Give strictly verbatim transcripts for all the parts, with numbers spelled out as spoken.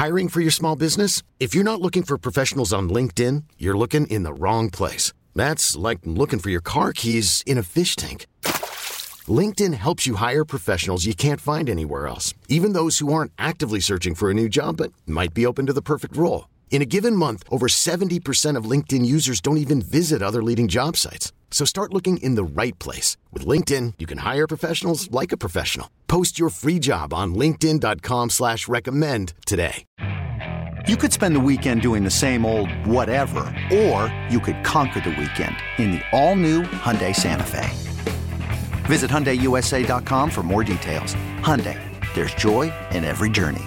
Hiring for your small business? If you're not looking for professionals on LinkedIn, you're looking in the wrong place. That's like looking for your car keys in a fish tank. LinkedIn helps you hire professionals you can't find anywhere else, even those who aren't actively searching for a new job but might be open to the perfect role. In a given month, over seventy percent of LinkedIn users don't even visit other leading job sites. So start looking in the right place. With LinkedIn, you can hire professionals like a professional. Post your free job on linkedin dot com slash recommend today. You could spend the weekend doing the same old whatever, or you could conquer the weekend in the all-new Hyundai Santa Fe. Visit Hyundai U S A dot com for more details. Hyundai, there's joy in every journey.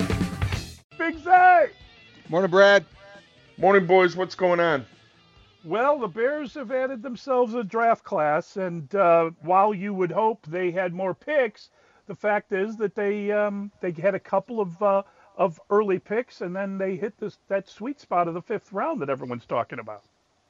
Big Zay! Morning, Brad. Morning, boys. What's going on? Well, the Bears have added themselves a draft class, and uh, while you would hope they had more picks, the fact is that they um, they had a couple of uh, of early picks, and then they hit this that sweet spot of the fifth round that everyone's talking about.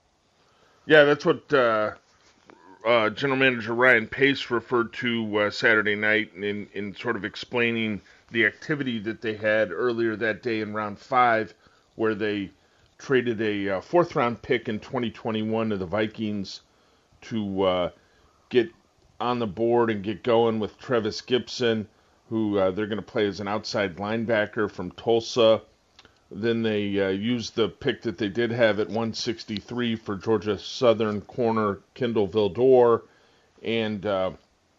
Yeah, that's what uh, uh, General Manager Ryan Pace referred to uh, Saturday night in, in sort of explaining the activity that they had earlier that day in round five, where they traded a uh, fourth-round pick in twenty twenty-one to the Vikings to uh, get on the board and get going with Trevis Gibson, who uh, they're going to play as an outside linebacker from Tulsa. Then they uh, used the pick that they did have at one sixty-three for Georgia Southern corner Kendall Vildor, and uh,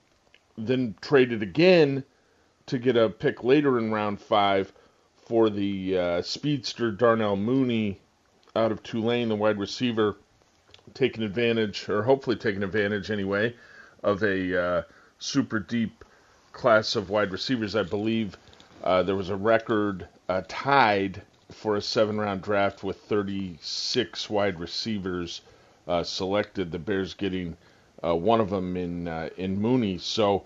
then traded again to get a pick later in round five for the uh, speedster Darnell Mooney out of Tulane, the wide receiver, taking advantage, or hopefully taking advantage anyway, of a uh, super deep class of wide receivers. I believe uh, there was a record uh, tied for a seven-round draft with thirty-six wide receivers uh, selected. The Bears getting uh, one of them in uh, in Mooney. So,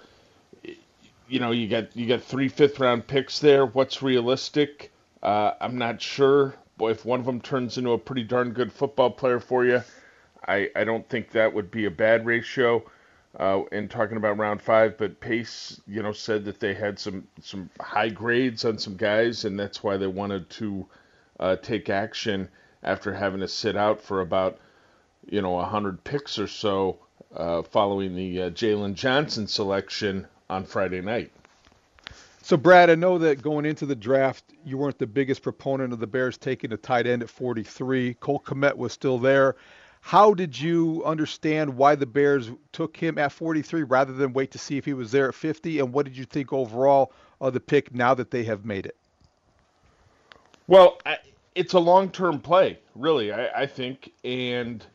you know, you got you got three fifth-round picks there. What's realistic? Uh, I'm not sure. Boy, if one of them turns into a pretty darn good football player for you, I, I don't think that would be a bad ratio. Uh, in talking about round five, but Pace, you know, said that they had some some high grades on some guys, and that's why they wanted to uh, take action after having to sit out for about, you know, a hundred picks or so uh, following the uh, Jalen Johnson selection on Friday night. So, Brad, I know that going into the draft, you weren't the biggest proponent of the Bears taking a tight end at forty-three. Cole Kmet was still there. How did you understand why the Bears took him at forty-three rather than wait to see if he was there at fifty? And what did you think overall of the pick now that they have made it? Well, I, it's a long-term play, really, I, I think. And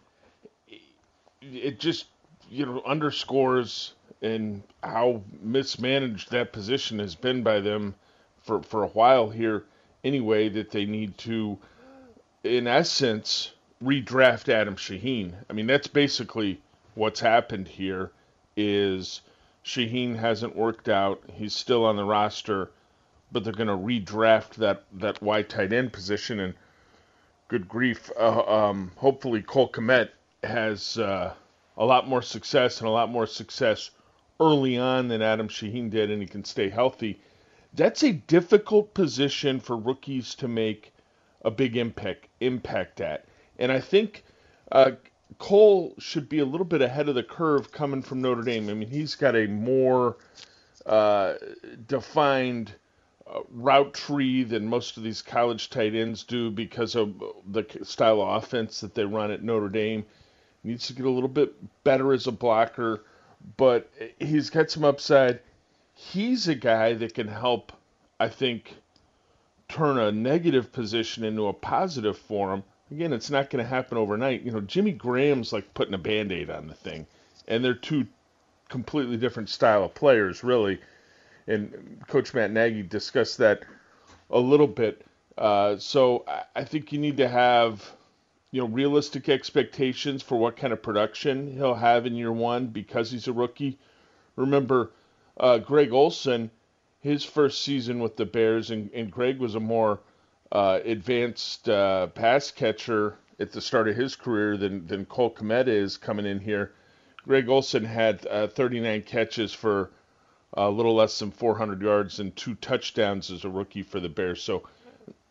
it just, you know, underscores and how mismanaged that position has been by them for, for a while here anyway, that they need to, in essence, redraft Adam Shaheen. I mean, that's basically what's happened here is Shaheen hasn't worked out. He's still on the roster, but they're going to redraft that, that wide tight end position. And good grief, uh, um, hopefully Cole Kmet has uh, a lot more success and a lot more success early on than Adam Shaheen did, and he can stay healthy. That's a difficult position for rookies to make a big impact impact at. And I think uh, Cole should be a little bit ahead of the curve coming from Notre Dame. I mean, he's got a more uh, defined uh, route tree than most of these college tight ends do because of the style of offense that they run at Notre Dame. He needs to get a little bit better as a blocker, but he's got some upside. He's a guy that can help, I think, turn a negative position into a positive for him. Again, it's not going to happen overnight. You know, Jimmy Graham's like putting a Band-Aid on the thing, and they're two completely different style of players, really. And Coach Matt Nagy discussed that a little bit. Uh, so I think you need to have, you know, realistic expectations for what kind of production he'll have in year one because he's a rookie. Remember, uh, Greg Olsen, his first season with the Bears, and, and Greg was a more uh, advanced uh, pass catcher at the start of his career than, than Cole Kmet is coming in here. Greg Olsen had uh, thirty-nine catches for a little less than four hundred yards and two touchdowns as a rookie for the Bears. So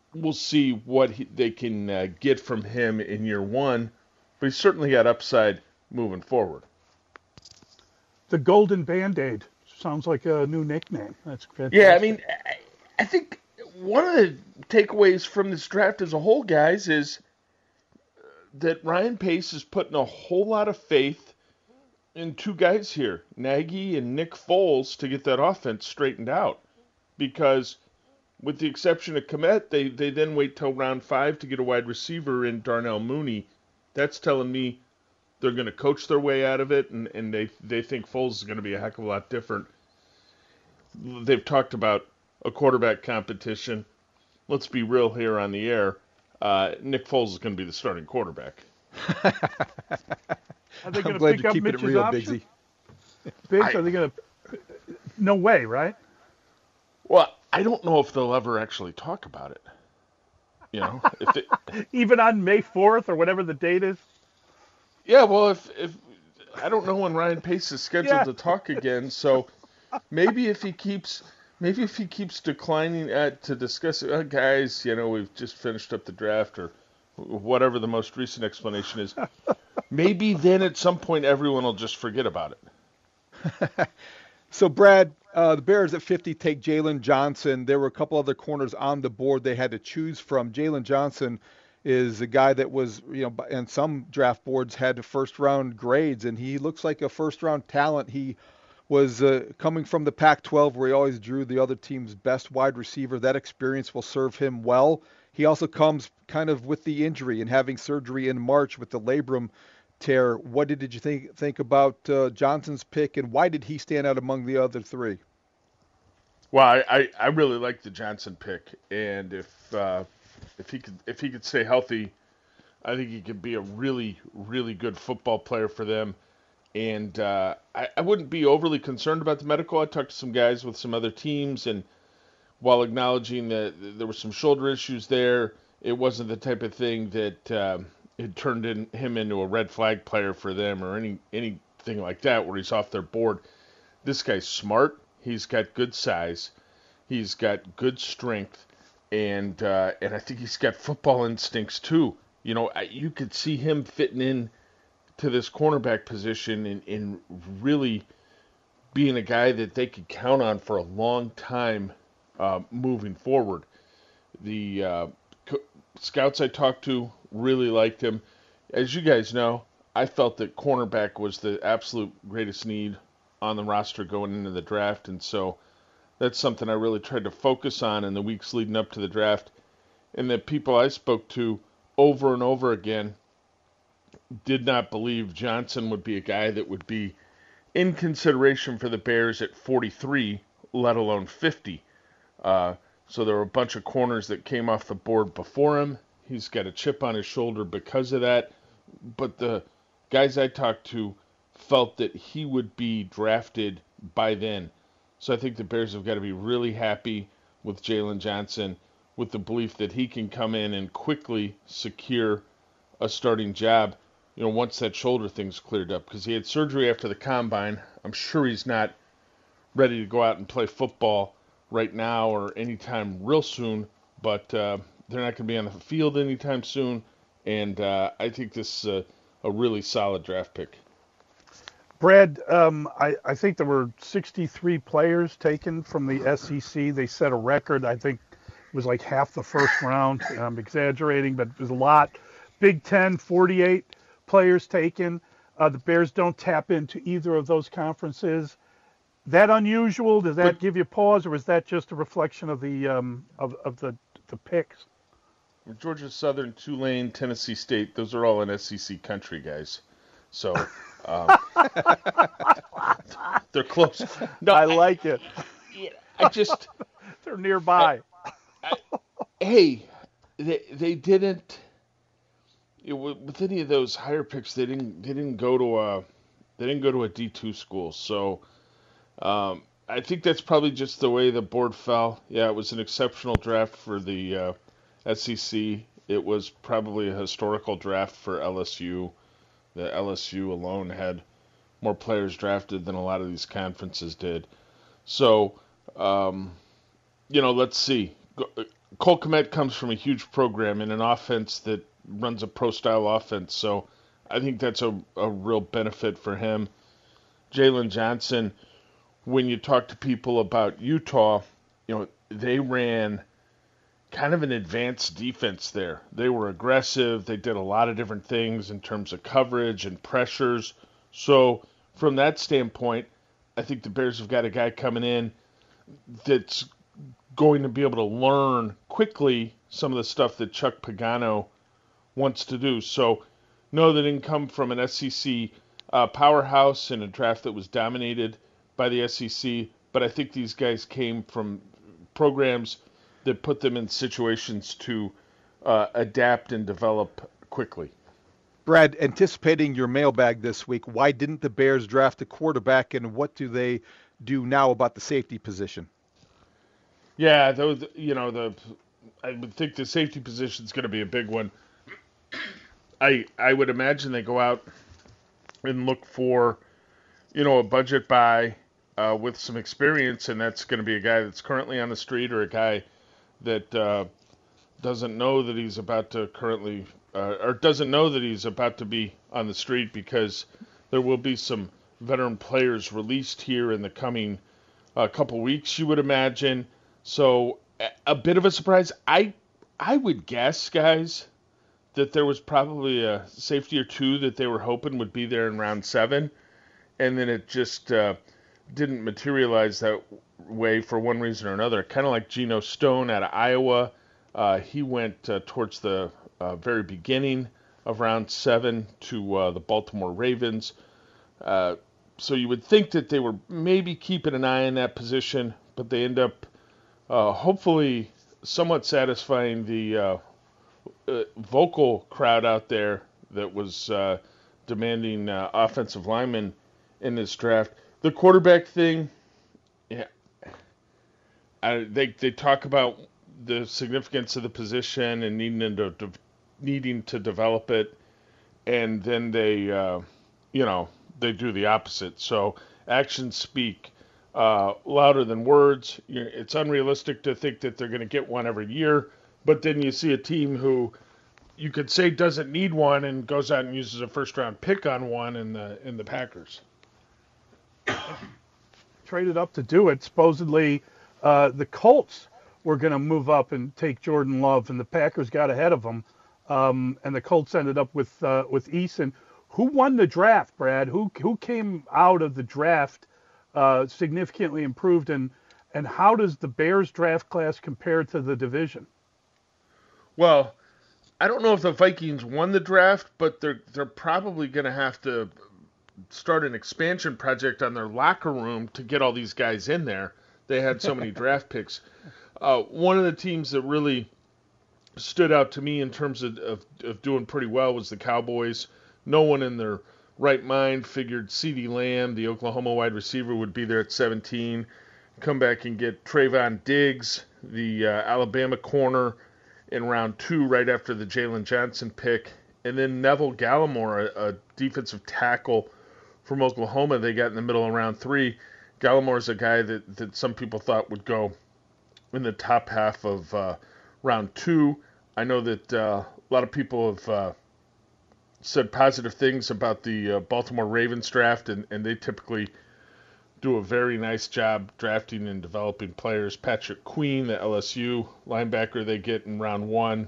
we'll see what he, they can uh, get from him in year one, but he's certainly got upside moving forward. The Golden Band-Aid sounds like a new nickname. That's fantastic. Yeah, I mean, I, I think one of the takeaways from this draft as a whole, guys, is that Ryan Pace is putting a whole lot of faith in two guys here, Nagy and Nick Foles, to get that offense straightened out. Because with the exception of Kmet, they, they then wait till round five to get a wide receiver in Darnell Mooney. That's telling me they're going to coach their way out of it, and, and they they think Foles is going to be a heck of a lot different. They've talked about a quarterback competition. Let's be real here on the air. Uh, Nick Foles is going to be the starting quarterback. Are they I'm going glad to pick you're up keeping Mitch's it real, option? Bigsy. Biggs, I- are they going to? No way, right? Well, I don't know if they'll ever actually talk about it. You know, if it, Even on May fourth or whatever the date is. yeah. Well, if if I don't know when Ryan Pace is scheduled Yeah. to talk again, so maybe if he keeps maybe if he keeps declining at to discuss it, uh, guys, you know, we've just finished up the draft or whatever the most recent explanation is. Maybe then at some point everyone will just forget about it. So, Brad, uh, the Bears at fifty take Jalen Johnson. There were a couple other corners on the board they had to choose from. Jalen Johnson is a guy that was, you know, and some draft boards had first round grades, and he looks like a first round talent. He was uh, coming from the Pac twelve, where he always drew the other team's best wide receiver. That experience will serve him well. He also comes kind of with the injury and having surgery in March with the labrum tear. What did, did you think think about uh, Johnson's pick, and why did he stand out among the other three? Well, I, I, I really like the Johnson pick, and if uh, if he could if he could stay healthy, I think he could be a really really good football player for them. And uh, I, I wouldn't be overly concerned about the medical. I talked to some guys with some other teams, and while acknowledging that there were some shoulder issues there, it wasn't the type of thing that uh, it turned in, him into a red flag player for them or any anything like that where he's off their board. This guy's smart. He's got good size. He's got good strength. And uh, and I think he's got football instincts too. You know, I, you could see him fitting in to this cornerback position and, and really being a guy that they could count on for a long time uh, moving forward. The uh, co- scouts I talked to really liked him. As you guys know, I felt that cornerback was the absolute greatest need on the roster going into the draft, and so that's something I really tried to focus on in the weeks leading up to the draft. And the people I spoke to over and over again did not believe Johnson would be a guy that would be in consideration for the Bears at forty-three, let alone fifty. Uh, so there were a bunch of corners that came off the board before him. He's got a chip on his shoulder because of that. But the guys I talked to felt that he would be drafted by then. So I think the Bears have got to be really happy with Jalen Johnson, with the belief that he can come in and quickly secure a starting job, you know, once that shoulder thing's cleared up. Because he had surgery after the combine. I'm sure he's not ready to go out and play football right now or anytime real soon, but uh, they're not going to be on the field anytime soon. And uh, I think this is a, a really solid draft pick. Brad, um, I, I think there were sixty-three players taken from the S E C. They set a record. I think it was like half the first round. I'm exaggerating, but it was a lot. Big Ten, forty-eight players taken. Uh, the Bears don't tap into either of those conferences. That unusual? Does that but, give you pause, or is that just a reflection of the um, of of the the picks? Georgia Southern, Tulane, Tennessee State, those are all in S E C country, guys. So um, they're close. No, I like it. I just They're nearby. I, I, hey, they they didn't. You know, with any of those higher picks, they didn't they didn't go to a they didn't go to a D two school. So um, I think that's probably just the way the board fell. Yeah, it was an exceptional draft for the uh, S E C. It was probably a historical draft for L S U. The L S U alone had more players drafted than a lot of these conferences did. So, um, you know, let's see. Cole Kmet comes from a huge program in an offense that runs a pro-style offense, so I think that's a, a real benefit for him. Jalen Johnson, when you talk to people about Utah, you know, they ran kind of an advanced defense there. They were aggressive. They did a lot of different things in terms of coverage and pressures. So from that standpoint, I think the Bears have got a guy coming in that's going to be able to learn quickly some of the stuff that Chuck Pagano wants to do. So no, they didn't come from an S E C uh, powerhouse in a draft that was dominated by the S E C, but I think these guys came from programs that put them in situations to uh, adapt and develop quickly. Brad, anticipating your mailbag this week, why didn't the Bears draft a quarterback, and what do they do now about the safety position? Yeah, those, you know, the I would think the safety position is going to be a big one. I I would imagine they go out and look for, you know, a budget buy uh, with some experience, and that's going to be a guy that's currently on the street or a guy that uh, doesn't know that he's about to currently uh, or doesn't know that he's about to be on the street, because there will be some veteran players released here in the coming uh, couple weeks, you would imagine. So a bit of a surprise. I I would guess, guys, that there was probably a safety or two that they were hoping would be there in round seven, and then it just uh, didn't materialize that way for one reason or another. Kind of like Geno Stone out of Iowa. Uh, he went uh, towards the uh, very beginning of round seven to uh, the Baltimore Ravens. Uh, so you would think that they were maybe keeping an eye on that position, but they end up uh, hopefully somewhat satisfying the uh, uh, vocal crowd out there that was uh, demanding uh, offensive linemen in this draft. The quarterback thing, yeah, I, they they talk about the significance of the position and needing to de- needing to develop it, and then they, uh, you know, they do the opposite. So actions speak uh, louder than words. It's unrealistic to think that they're going to get one every year, but then you see a team who you could say doesn't need one and goes out and uses a first round pick on one in the in the Packers. Traded up to do it. Supposedly, uh, the Colts were going to move up and take Jordan Love, and the Packers got ahead of them. Um, and the Colts ended up with uh, with Eason. Who won the draft, Brad? Who who came out of the draft uh, significantly improved, and and how does the Bears draft class compare to the division? Well, I don't know if the Vikings won the draft, but they're they're probably going to have to start an expansion project on their locker room to get all these guys in there. They had so many draft picks. Uh, one of the teams that really stood out to me in terms of, of, of doing pretty well was the Cowboys. No one in their right mind figured CeeDee Lamb, the Oklahoma wide receiver, would be there at seventeen. Come back and get Trayvon Diggs, the uh, Alabama corner, in round two, right after the Jalen Johnson pick. And then Neville Gallimore, a, a defensive tackle from Oklahoma, they got in the middle of round three. Gallimore's a guy that, that some people thought would go in the top half of uh, round two. I know that uh, a lot of people have uh, said positive things about the uh, Baltimore Ravens draft, and, and they typically do a very nice job drafting and developing players. Patrick Queen, the L S U linebacker they get in round one.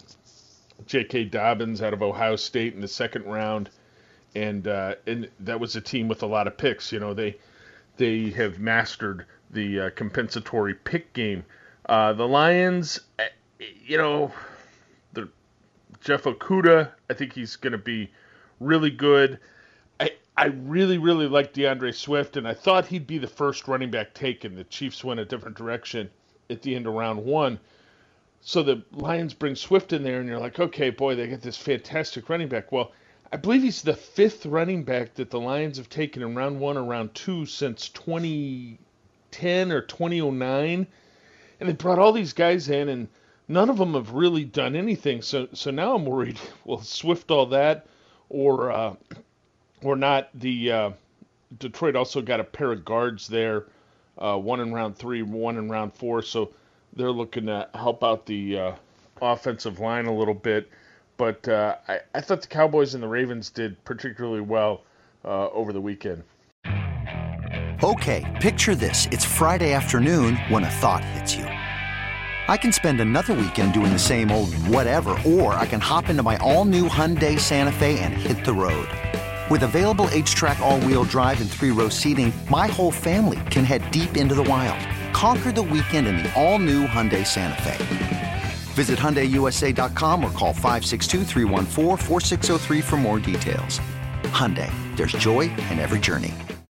J K. Dobbins out of Ohio State in the second round. And uh, and that was a team with a lot of picks. You know, they they have mastered the uh, compensatory pick game. Uh, the Lions, you know, the Jeff Okudah, I think he's going to be really good. I I really, really like DeAndre Swift, and I thought he'd be the first running back taken. The Chiefs went a different direction at the end of round one. So the Lions bring Swift in there, and you're like, okay, boy, they get this fantastic running back. Well, I believe he's the fifth running back that the Lions have taken in round one or round two since twenty ten or twenty oh nine. And they brought all these guys in, and none of them have really done anything. So so now I'm worried, will Swift all that or uh, or not? The uh, Detroit also got a pair of guards there, uh, one in round three, one in round four. So they're looking to help out the uh, offensive line a little bit. But uh, I, I thought the Cowboys and the Ravens did particularly well uh, over the weekend. Okay, picture this. It's Friday afternoon when a thought hits you. I can spend another weekend doing the same old whatever, or I can hop into my all-new Hyundai Santa Fe and hit the road. With available H-Track all-wheel drive and three-row seating, my whole family can head deep into the wild. Conquer the weekend in the all-new Hyundai Santa Fe. Visit Hyundai U S A dot com or call five six two, three one four, four six zero three for more details. Hyundai, there's joy in every journey.